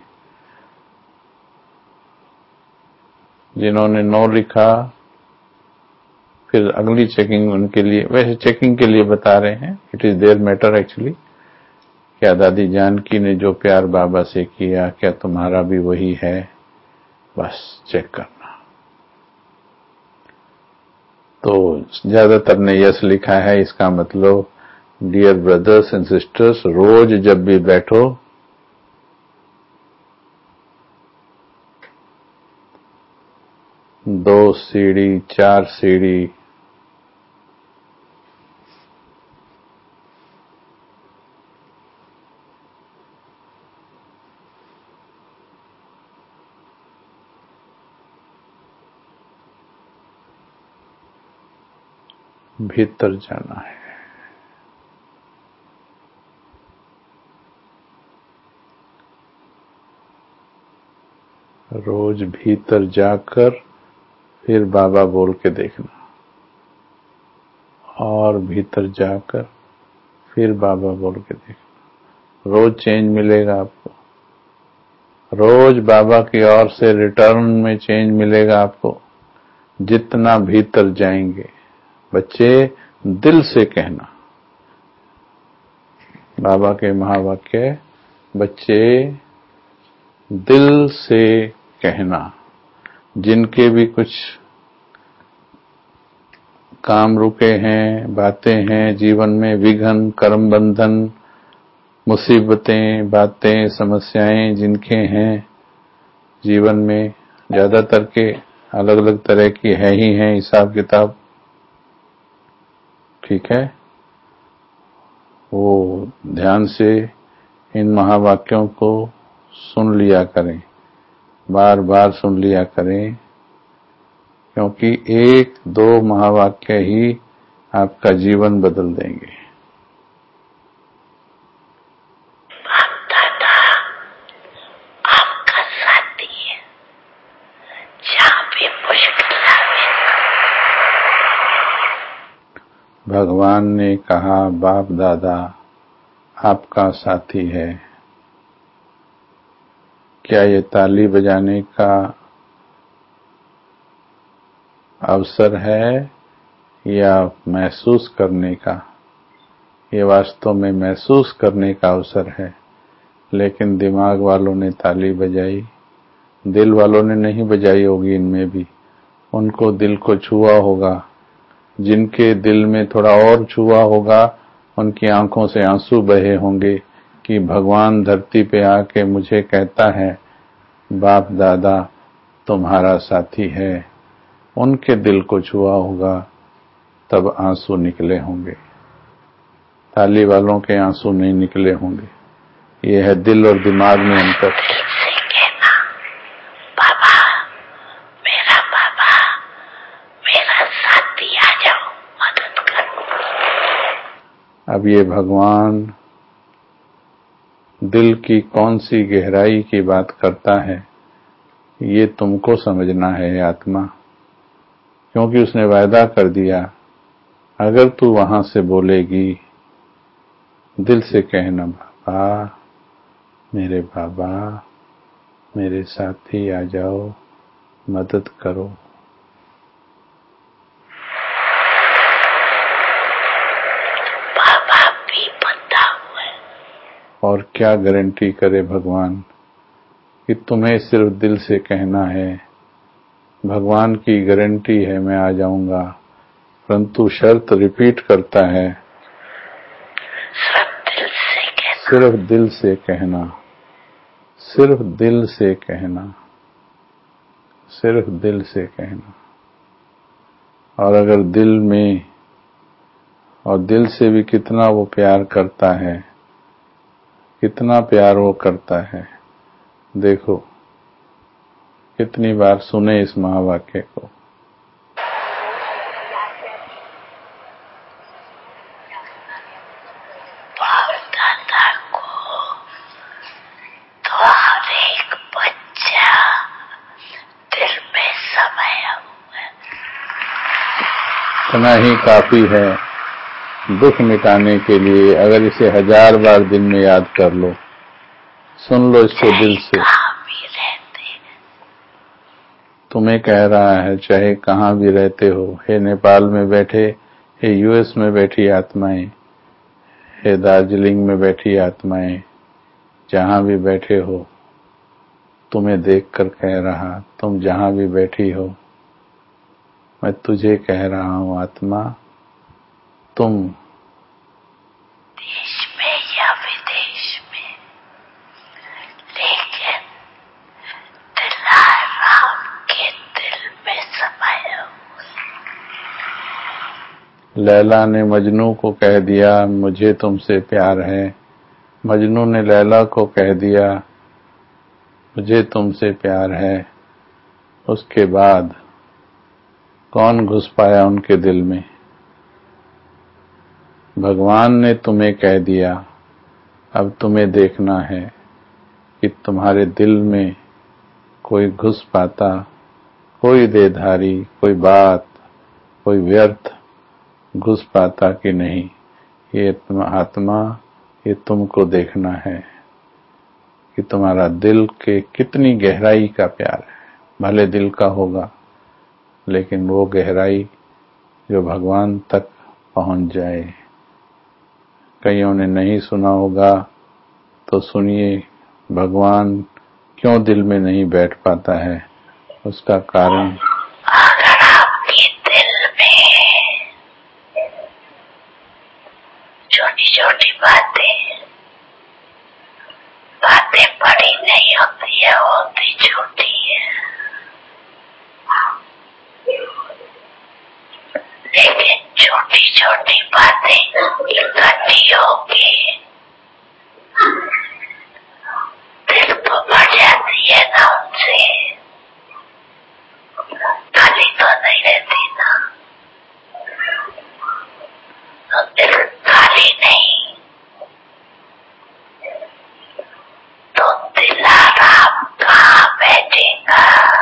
जिन्होंने नो लिखा, फिर अगली चेकिंग उनके लिए, वैसे चेकिंग के लिए बता रहे हैं, it is there matter actually. क्या दादी जानकी ने जो प्यार बाबा से किया, क्या तुम्हारा भी वही है? बस चेक करना। तो ज्यादातर ने यस लिखा है, इसका मतलब डियर ब्रदर्स एंड सिस्टर्स, रोज जब भी बैठो दो सीढ़ी, चार सीढ़ी भीतर जाना है। रोज भीतर जाकर फिर बाबा बोल के देखना, और भीतर जाकर फिर बाबा बोल के देखना। रोज चेंज मिलेगा आपको, रोज बाबा की ओर से रिटर्न में चेंज मिलेगा आपको, जितना भीतर जाएंगे। बच्चे दिल से कहना, बाबा के महावाक्य, बच्चे दिल से कहना। जिनके भी कुछ काम रुके हैं, बातें हैं जीवन में, विघ्न, कर्म बंधन, मुसीबतें, बातें, समस्याएं जिनके हैं जीवन में, ज्यादातर के अलग अलग तरह की है ही हैं, हिसाब किताब, ठीक है। वो ध्यान से इन महावाक्यों को सुन लिया करें, बार बार सुन लिया करें, क्योंकि एक दो महावाक्य ही आपका जीवन बदल देंगे। दादा आपका साथी है, जहाँ भी मुश्किल आवे। भगवान ने कहा बाप दादा आपका साथी है। क्या ये ताली बजाने का अवसर है या महसूस करने का? ये वास्तव में महसूस करने का अवसर है, लेकिन दिमाग वालों ने ताली बजाई, दिल वालों ने नहीं बजाई होगी। इनमें भी उनको दिल को छुआ होगा, जिनके दिल में थोड़ा और छुआ होगा उनकी आंखों से आंसू बहे होंगे कि भगवान धरती पे आके मुझे कहता है बाप दादा तुम्हारा साथी है। उनके दिल को छुआ होगा, तब आंसू निकले होंगे, ताली वालों के आंसू नहीं निकले होंगे। ये है दिल और दिमाग में अंतर। अब ये भगवान दिल की कौन सी गहराई की बात करता है, ये तुमको समझना है आत्मा, क्योंकि उसने वायदा कर दिया अगर तू वहां से बोलेगी, दिल से कहना बाबा मेरे साथी आ जाओ, मदद करो। बाबा भी बता हुआ। और क्या गारंटी करे भगवान कि तुम्हें सिर्फ दिल से कहना है। भगवान की गारंटी है मैं आ जाऊंगा, परंतु शर्त रिपीट करता है सिर्फ दिल से कहना, सिर्फ दिल से कहना, सिर्फ दिल से कहना। और अगर दिल में, और दिल से भी कितना वो प्यार करता है, कितना प्यार वो करता है। देखो कितनी बार सुने इस महावाक्य को। इतना ही काफी है दुख मिटाने के लिए। अगर इसे 1000 बार दिन में याद कर लो, सुन लो इसको दिल से। तुम्हें कह रहा है चाहे कहाँ भी रहते हो, हे नेपाल में बैठे, हे यूएस में बैठी आत्माएं, हे दार्जिलिंग में बैठी आत्माएं, जहां भी बैठे हो, तुम्हें देखकर कह रहा, तुम जहां भी बैठी हो, मैं तुझे कह रहा हूं आत्मा, तुम देश में या विदेश में, लेकिन दिलाराम के दिल में समाया हुआ। लैला ने मजनू को कह दिया मुझे तुमसे प्यार है, मजनू ने लैला को कह दिया मुझे तुमसे प्यार है। उसके बाद कौन घुस पाया उनके दिल में? भगवान ने तुम्हें कह दिया। अब तुम्हें देखना है कि तुम्हारे दिल में कोई घुस पाता, कोई देधारी, कोई बात, कोई व्यर्थ घुस पाता कि नहीं। ये आत्मा, ये तुमको देखना है कि तुम्हारा दिल के कितनी गहराई का प्यार है। भले दिल का होगा, लेकिन वो गहराई जो भगवान तक पहुंच जाए। कईयों ने नहीं सुना होगा तो सुनिए, भगवान क्यों दिल में नहीं बैठ पाता है, उसका कारण अगर आपके दिल में छोटी छोटी बातें बड़ी नहीं होती है, होती छोटी है, लेकिन छोटी छोटी बातें इकट्ठी होगी, दिल को बढ़ जाती है ना उनसे। खाली तो नहीं रहती ना, तो दिल खाली नहीं, तो दिलाराम कहाँ बैठेगा,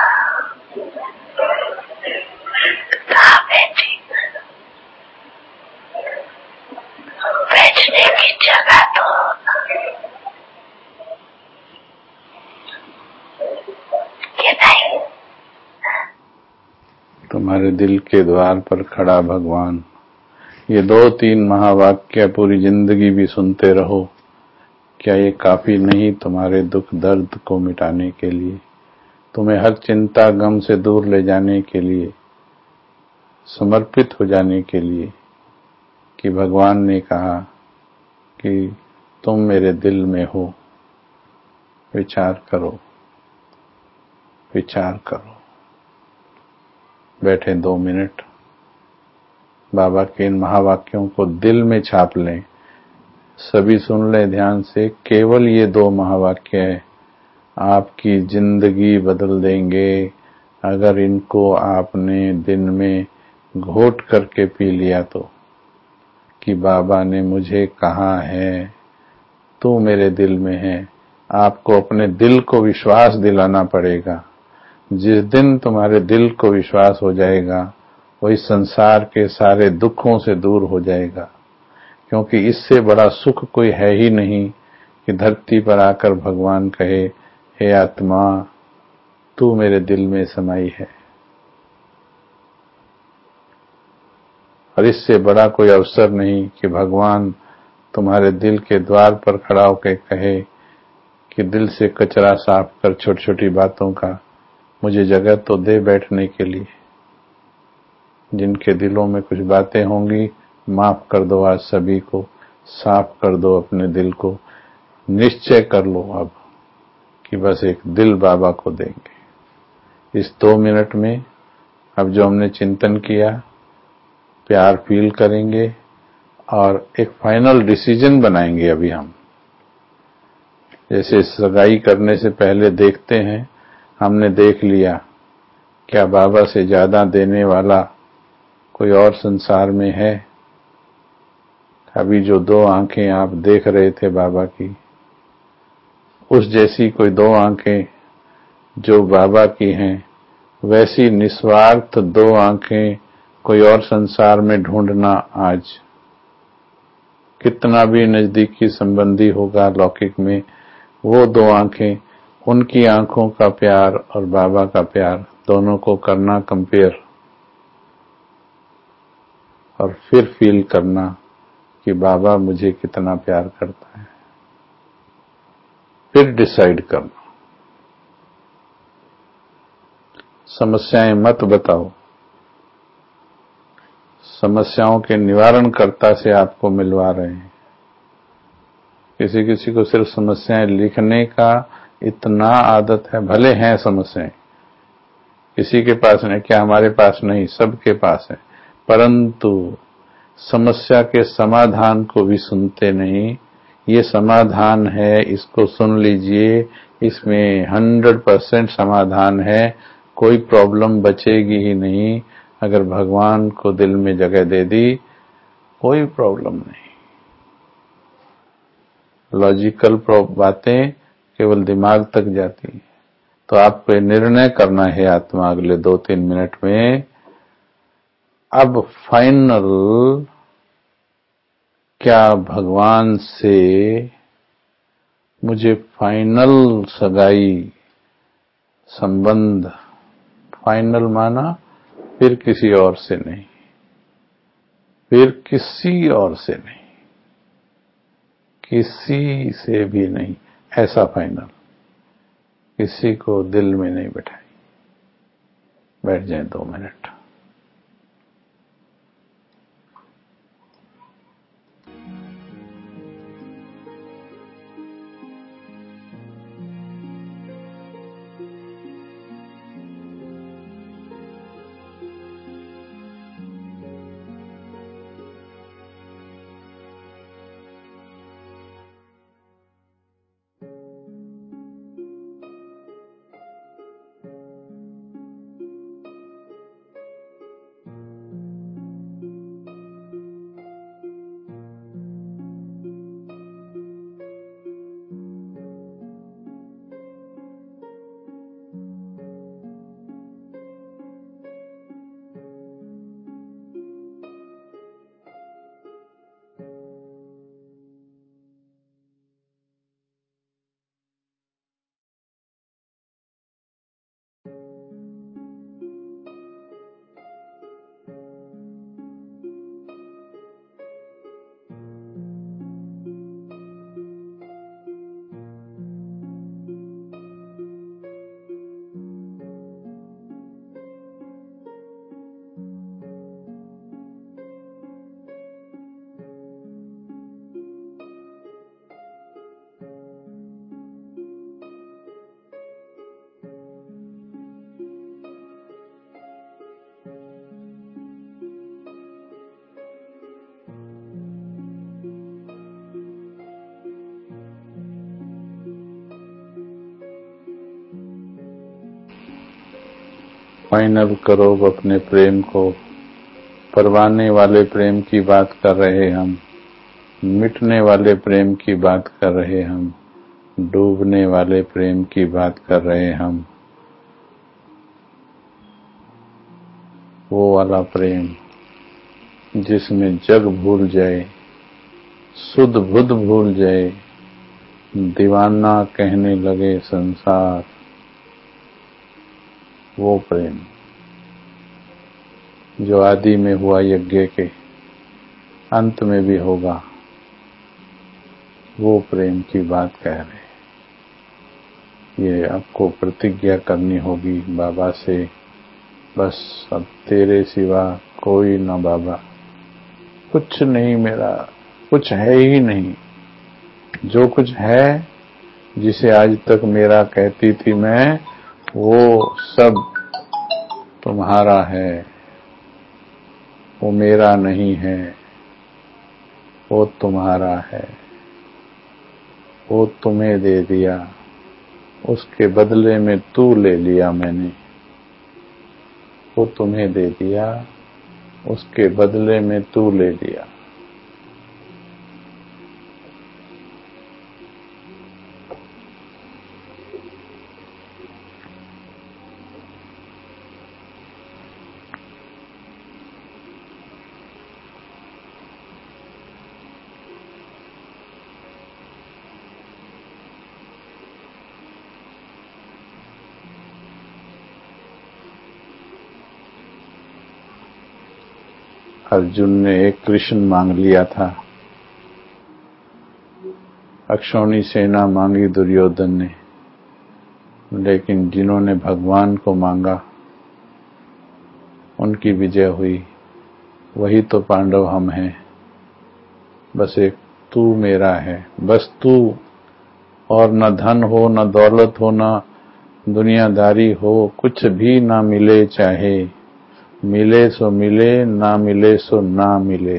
कहाँ बैठेगा? बैठने की जगह तो ये नहीं। तुम्हारे दिल के द्वार पर खड़ा भगवान। ये 2-3 महावाक्य पूरी जिंदगी भी सुनते रहो। क्या ये काफी नहीं तुम्हारे दुख दर्द को मिटाने के लिए, तुम्हें हर चिंता गम से दूर ले जाने के लिए, समर्पित हो जाने के लिए, कि भगवान ने कहा कि तुम मेरे दिल में हो। विचार करो, विचार करो। बैठे 2 मिनट, बाबा के इन महावाक्यों को दिल में छाप लें। सभी सुन लें ध्यान से। केवल ये 2 महावाक्य आपकी जिंदगी बदल देंगे अगर इनको आपने दिन में घोट करके पी लिया तो। कि बाबा ने मुझे कहा है, तू मेरे दिल में है। आपको अपने दिल को विश्वास दिलाना पड़ेगा। जिस दिन तुम्हारे दिल को विश्वास हो जाएगा, वही संसार के सारे दुखों से दूर हो जाएगा। क्योंकि इससे बड़ा सुख कोई है ही नहीं कि धरती पर आकर भगवान कहे, हे आत्मा, तू मेरे दिल में समाई है। और इससे बड़ा कोई अवसर नहीं कि भगवान तुम्हारे दिल के द्वार पर खड़ा होकर कहे कि दिल से कचरा साफ कर, छोटी छोटी बातों का मुझे जगह तो दे बैठने के लिए। जिनके दिलों में कुछ बातें होंगी, माफ कर दो आज सभी को, साफ कर दो अपने दिल को। निश्चय कर लो अब कि बस एक दिल बाबा को देंगे। इस 2 मिनट में अब जो हमने चिंतन किया, प्यार फील करेंगे और एक फाइनल डिसीजन बनाएंगे। अभी हम जैसे सगाई करने से पहले देखते हैं, हमने देख लिया क्या बाबा से ज्यादा देने वाला कोई और संसार में है। अभी जो 2 आंखें आप देख रहे थे बाबा की, उस जैसी कोई 2 आंखें जो बाबा की हैं, वैसी निस्वार्थ 2 आंखें कोई और संसार में ढूंढना। आज कितना भी नजदीकी संबंधी होगा लौकिक में, वो 2 आंखें, उनकी आंखों का प्यार और बाबा का प्यार, दोनों को करना कंपेयर, और फिर फील करना कि बाबा मुझे कितना प्यार करता है। फिर डिसाइड करना। समस्याएं मत बताओ, समस्याओं के निवारणकर्ता से आपको मिलवा रहे हैं। किसी किसी को सिर्फ समस्याएं लिखने का इतना आदत है, भले हैं समस्याएं, किसी के पास नहीं, क्या हमारे पास नहीं, सबके पास है, परंतु समस्या के समाधान को भी सुनते नहीं। ये समाधान है, इसको सुन लीजिए, इसमें 100% समाधान है, कोई प्रॉब्लम बचेगी ही नहीं। अगर भगवान को दिल में जगह दे दी, कोई प्रॉब्लम नहीं। लॉजिकल बातें केवल दिमाग तक जाती हैं। तो आपको निर्णय करना है आत्मा अगले 2-3 मिनट में, अब फाइनल क्या भगवान से मुझे फाइनल सगाई संबंध, फाइनल माना फिर किसी और से नहीं, फिर किसी और से नहीं, किसी से भी नहीं, ऐसा फाइनल किसी को दिल में नहीं बैठाई। बैठ जाए 2 मिनट। फाइनल करो अपने प्रेम को परवाने वाले प्रेम की बात कर रहे हम, मिटने वाले प्रेम की बात कर रहे हम, डूबने वाले प्रेम की बात कर रहे हम। वो वाला प्रेम जिसमें जग भूल जाए, सुध बुध भूल जाए, दीवाना कहने लगे संसार। वो प्रेम जो आदि में हुआ यज्ञ के, अंत में भी होगा, वो प्रेम की बात कह रहे। ये आपको प्रतिज्ञा करनी होगी बाबा से, बस अब तेरे सिवा कोई ना बाबा, कुछ नहीं मेरा, कुछ है ही नहीं। जो कुछ है, जिसे आज तक मेरा कहती थी मैं, वो सब तुम्हारा है, वो मेरा नहीं है, वो तुम्हारा है। वो तुम्हें दे दिया, उसके बदले में तू ले लिया मैंने। वो तुम्हें दे दिया, उसके बदले में तू ले लिया। अर्जुन ने एक कृष्ण मांग लिया था, अक्षौणी सेना मांगी दुर्योधन ने, लेकिन जिन्होंने भगवान को मांगा उनकी विजय हुई। वही तो पांडव हम हैं। बस एक तू मेरा है, बस तू, और न धन हो, न दौलत हो, न दुनियादारी हो, कुछ भी ना मिले, चाहे मिले सो मिले, ना मिले सो ना मिले।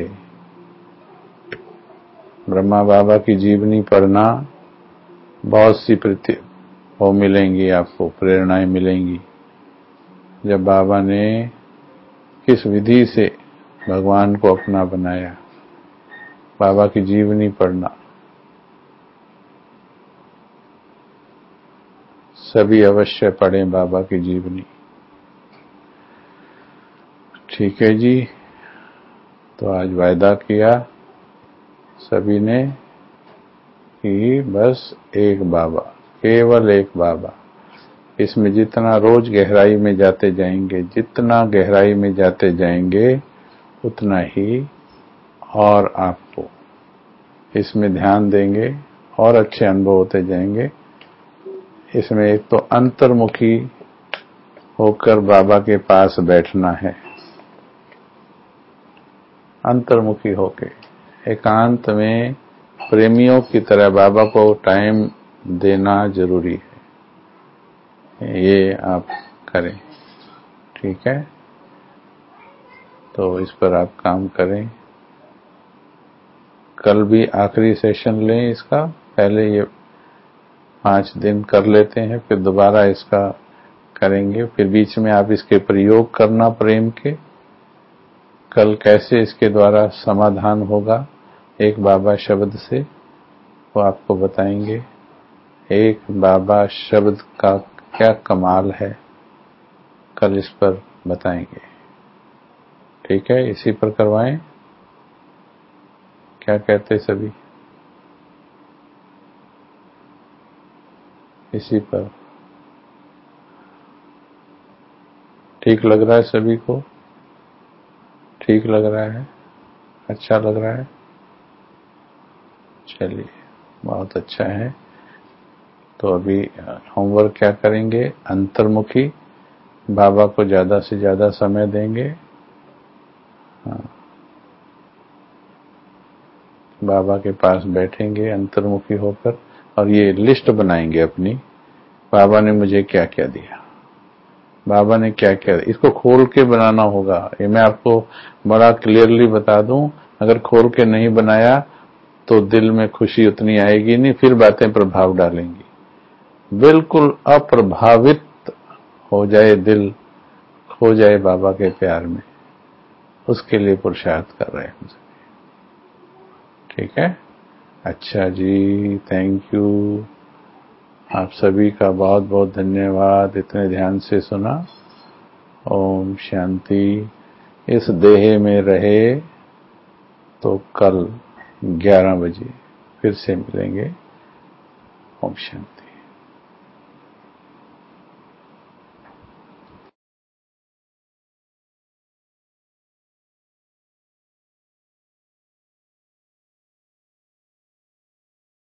ब्रह्मा बाबा की जीवनी पढ़ना, बहुत सी वो मिलेंगी आपको, प्रेरणाएं मिलेंगी। जब बाबा ने किस विधि से भगवान को अपना बनाया, बाबा की जीवनी पढ़ना। सभी अवश्य पढ़ें बाबा की जीवनी। ठीक है जी, तो आज वायदा किया सभी ने कि बस एक बाबा, केवल एक बाबा। इसमें जितना रोज गहराई में जाते जाएंगे, जितना गहराई में जाते जाएंगे, उतना ही और आपको इसमें ध्यान देंगे और अच्छे अनुभव होते जाएंगे। इसमें एक तो अंतर्मुखी होकर बाबा के पास बैठना है, अंतर्मुखी होके एकांत में प्रेमियों की तरह बाबा को टाइम देना जरूरी है। ये आप करें, ठीक है? तो इस पर आप काम करें। कल भी आखिरी सेशन लें इसका, पहले ये 5 दिन कर लेते हैं, फिर दोबारा इसका करेंगे। फिर बीच में आप इसके प्रयोग करना प्रेम के, कल कैसे इसके द्वारा समाधान होगा एक बाबा शब्द से, वो आपको बताएंगे। एक बाबा शब्द का क्या कमाल है, कल इस पर बताएंगे। ठीक है, इसी पर करवाएं। क्या कहते सभी? इसी पर ठीक लग रहा है सभी को? ठीक लग रहा है? अच्छा लग रहा है? चलिए, बहुत अच्छा है। तो अभी होमवर्क क्या करेंगे? अंतर्मुखी, बाबा को ज्यादा से ज्यादा समय देंगे। हाँ, बाबा के पास बैठेंगे अंतर्मुखी होकर, और ये लिस्ट बनाएंगे अपनी, बाबा ने मुझे क्या क्या दिया, बाबा ने क्या क्या, इसको खोल के बनाना होगा। ये मैं आपको बड़ा क्लियरली बता दूं, अगर खोल के नहीं बनाया तो दिल में खुशी उतनी आएगी नहीं, फिर बातें प्रभाव डालेंगी। बिल्कुल अप्रभावित हो जाए दिल, खो जाए बाबा के प्यार में, उसके लिए पुरुषार्थ कर रहे हैं हम सभी। ठीक है, अच्छा जी, थैंक यू। आप सभी का बहुत बहुत धन्यवाद, इतने ध्यान से सुना। ओम शांति। इस देह में रहे तो कल 11 बजे फिर से मिलेंगे। ओम शांति।